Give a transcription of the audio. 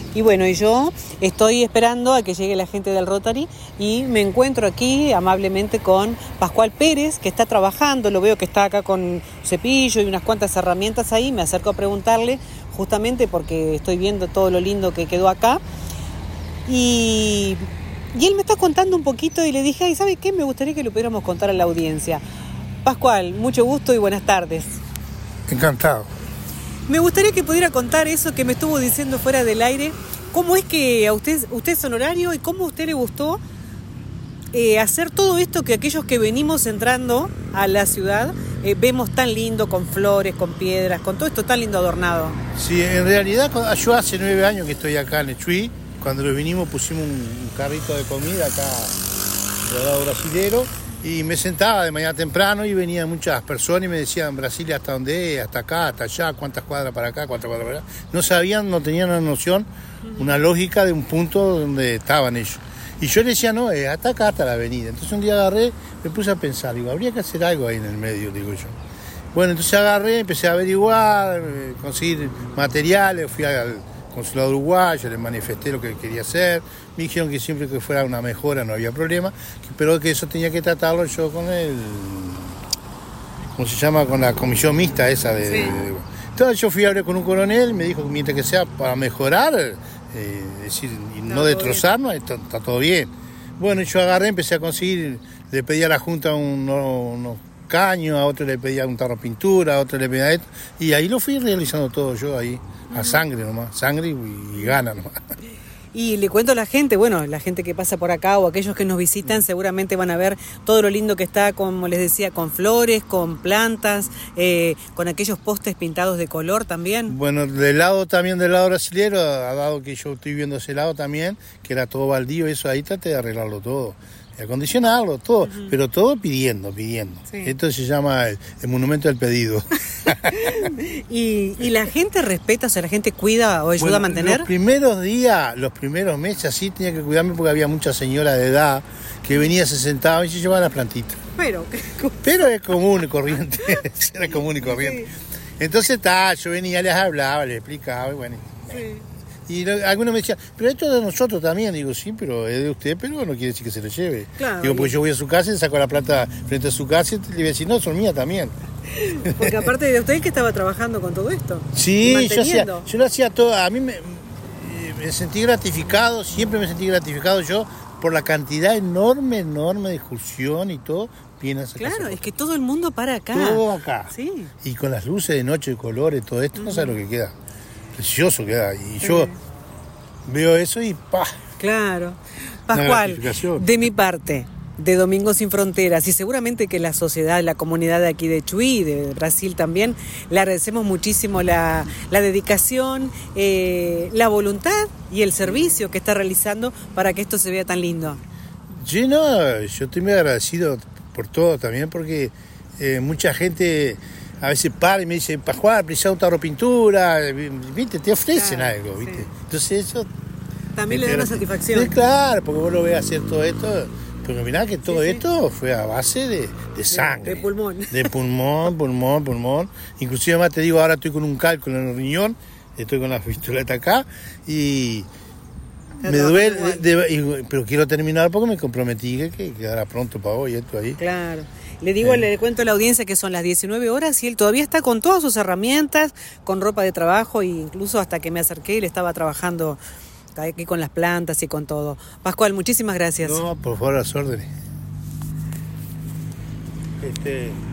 Y bueno, y yo estoy esperando a que llegue la gente del Rotary y me encuentro aquí amablemente con Pascual Pérez, que está trabajando, lo veo que está acá con cepillo y unas cuantas herramientas ahí, me acerco a preguntarle justamente porque estoy viendo todo lo lindo que quedó acá. Y él me está contando un poquito y le dije, ay, ¿sabe qué? Me gustaría que lo pudiéramos contar a la audiencia. Pascual, mucho gusto y buenas tardes. Encantado. Me gustaría que pudiera contar eso que me estuvo diciendo fuera del aire. ¿Cómo es que a usted es honorario y cómo a usted le gustó hacer todo esto que aquellos que venimos entrando a la ciudad vemos tan lindo, con flores, con piedras, con todo esto tan lindo adornado? Sí, en realidad yo hace 9 años que estoy acá en Chuy. Cuando lo vinimos pusimos un carrito de comida acá del lado brasilero y me sentaba de mañana temprano y venían muchas personas y me decían Brasil hasta dónde es, hasta acá, hasta allá, cuántas cuadras para acá, cuántas cuadras para allá. No sabían, no tenían una noción, una lógica de un punto donde estaban ellos. Y yo les decía, no, hasta acá, hasta la avenida. Entonces un día agarré, me puse a pensar, digo, habría que hacer algo ahí en el medio, digo yo. Bueno, entonces agarré, empecé a averiguar, conseguir materiales, fui al Consulado Uruguayo, les manifesté lo que quería hacer, me dijeron que siempre que fuera una mejora no había problema, pero que eso tenía que tratarlo yo con ¿cómo se llama? Con la comisión mixta esa de... Sí. Entonces yo fui a hablar con un coronel, me dijo que mientras que sea para mejorar, decir, y no destrozarnos, está todo bien. Bueno, yo agarré, empecé a conseguir, le pedí a la Junta unos caños, a otro le pedía un tarro de pintura, a otro le pedía esto, y ahí lo fui realizando todo yo ahí. A sangre nomás, sangre y gana nomás. Y le cuento a la gente, bueno, la gente que pasa por acá o aquellos que nos visitan seguramente van a ver todo lo lindo que está, como les decía, con flores, con plantas, con aquellos postes pintados de color también. Bueno, del lado brasilero, ha dado que yo estoy viendo ese lado también, que era todo baldío, eso ahí traté de arreglarlo todo. Acondicionarlo, todo, pero todo pidiendo. Sí. Esto se llama el monumento del pedido. ¿Y la gente respeta, o sea, la gente cuida o ayuda a mantener? Los primeros días, los primeros meses, así tenía que cuidarme porque había muchas señoras de edad que venían, se sentaban y se llevaban las plantitas. Pero es común y corriente, era común y corriente. Sí. Entonces, yo venía, les hablaba, les explicaba y bueno. Sí. Y algunos me decían, pero esto es de nosotros también. Digo, sí, pero es de usted, pero no quiere decir que se lo lleve. Claro, digo, porque yo voy a su casa y saco la planta frente a su casa y le voy a decir, no, son mías también. Porque aparte de usted que estaba trabajando con todo esto. Sí, yo lo hacía todo. A mí me sentí gratificado, siempre me sentí gratificado yo por la cantidad enorme de excursión y todo. Claro, es que todo el mundo para acá. Todo acá. Sí. Y con las luces de noche, de colores, todo esto, no sabes lo que queda. Precioso queda. Y yo veo eso y ¡pah! Claro. Pascual, de mi parte, de Domingos Sin Fronteras, y seguramente que la sociedad, la comunidad de aquí de Chuy, de Brasil también, le agradecemos muchísimo la dedicación, la voluntad y el servicio que está realizando para que esto se vea tan lindo. Sí, no, yo estoy muy agradecido por todo también, porque mucha gente a veces para y me dice, Pascual, precisaba un tarro de pintura, ¿viste? Te ofrecen algo, ¿viste? Sí. Entonces eso... También le da una satisfacción. Sí, claro, porque vos lo ves hacer todo esto, porque mirá que todo esto fue a base de sangre. De pulmón. De pulmón. Inclusive además te digo, ahora estoy con un cálculo en el riñón, estoy con la fistuleta acá y... Me duele, pero quiero terminar porque me comprometí que quedara pronto para hoy esto ahí. Claro. Le cuento a la audiencia que son las 19 horas y él todavía está con todas sus herramientas, con ropa de trabajo e incluso hasta que me acerqué él estaba trabajando aquí con las plantas y con todo. Pascual, muchísimas gracias. No, por favor, a las órdenes.